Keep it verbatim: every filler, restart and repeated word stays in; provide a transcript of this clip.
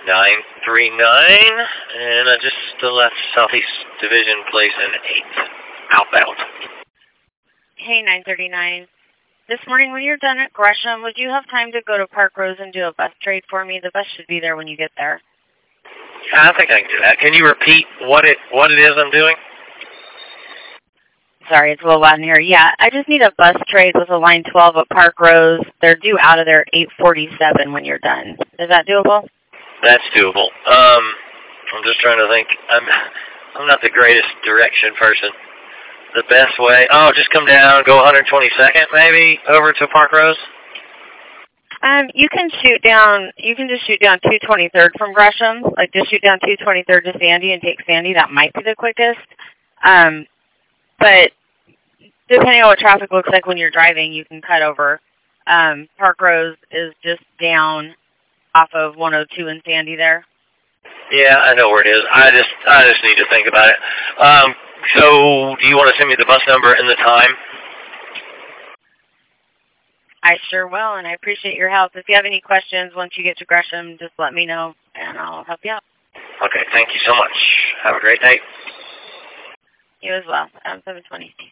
nine three nine, and I just left Southeast Division Place in eight, outbound. Hey, nine thirty-nine. This morning when you're done at Gresham, would you have time to go to Park Rose and do a bus trade for me? The bus should be there when you get there. I think I can do that. Can you repeat what it what it is I'm doing? Sorry, it's a little loud in here. Yeah, I just need a bus trade with a line twelve at Park Rose. They're due out of there at eight forty-seven when you're done. Is that doable? That's doable. Um, I'm just trying to think. I'm I'm not the greatest direction person. The best way? Oh, just come down, go one twenty-second maybe over to Park Rose. Um, you can shoot down. You can just shoot down two twenty-third from Gresham. Like just shoot down two twenty-third to Sandy and take Sandy. That might be the quickest. Um, but depending on what traffic looks like when you're driving, you can cut over. Um, Park Rose is just down off of one oh two in Sandy there. Yeah, I know where it is. I just I just need to think about it. Um, so do you want to send me the bus number and the time? I sure will, and I appreciate your help. If you have any questions once you get to Gresham, just let me know, and I'll help you out. Okay, thank you so much. Have a great day. You as well. Um, seven twenty.